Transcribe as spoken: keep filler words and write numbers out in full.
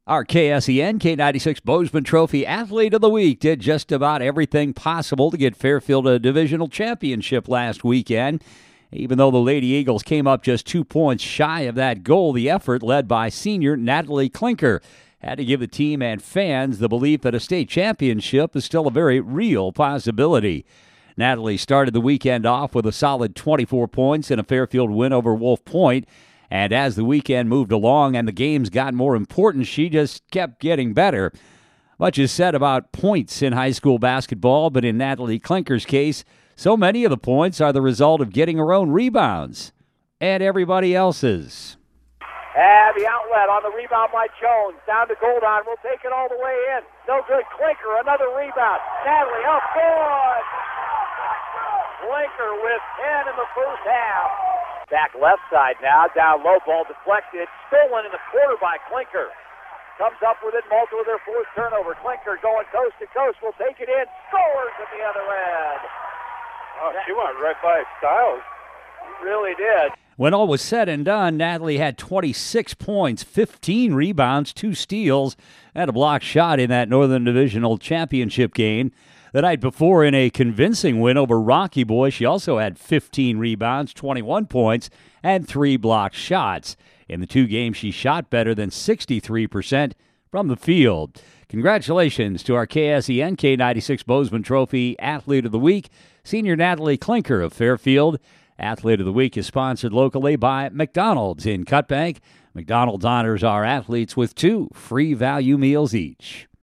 Our K S E N K ninety-six Bozeman Trophy Athlete of the Week did just about everything possible to get Fairfield a divisional championship last weekend. Even though the Lady Eagles came up just two points shy of that goal, the effort, led by senior Natalie Klinker, had to give the team and fans the belief that a state championship is still a very real possibility. Natalie started the weekend off with a solid twenty-four points in a Fairfield win over Wolf Point. And as the weekend moved along and the games got more important, she just kept getting better. Much is said about points in high school basketball, but in Natalie Klinker's case, so many of the points are the result of getting her own rebounds and everybody else's. And the outlet on the rebound by Jones. Down to Goldon. We'll take it all the way in. No good. Klinker, another rebound. Natalie up good. Klinker with ten in the first half. Back left side now. Down low, ball deflected. Stolen in the quarter by Klinker. Comes up with it. Malta with their fourth turnover. Klinker going coast to coast. Will take it in. Scores at the other end. Oh, she went right by Styles. Really did. When all was said and done, Natalie had twenty-six points, fifteen rebounds, two steals, and a blocked shot in that Northern Divisional Championship game. The night before, in a convincing win over Rocky Boy, she also had fifteen rebounds, twenty-one points, and three blocked shots. In the two games, she shot better than sixty-three percent from the field. Congratulations to our K S E N K ninety-six Bozeman Trophy Athlete of the Week, Senior Natalie Klinker of Fairfield. Athlete of the Week is sponsored locally by McDonald's in Cutbank. McDonald's honors our athletes with two free value meals each.